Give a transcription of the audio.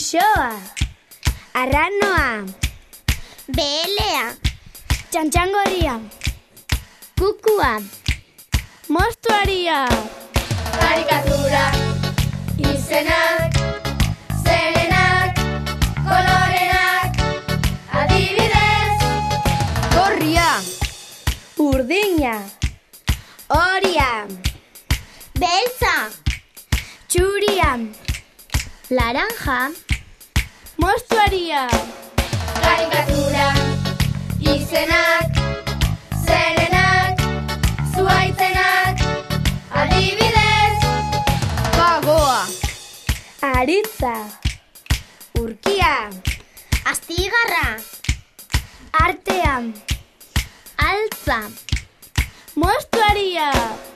Usoa, arranoa, behelea, txantxangoria, kukua, mostuaria. Karikaturak, izenak, zerenak, kolorenak, adibidez. Gorria, urdina, horia, beltza, txuria, laranja, mostuaria. Karikaturak, izenak, zerenak, zuhaitzenak, adibidez. Pagoa, aritza, urkia, astigarra, artea, altza, mostuaria.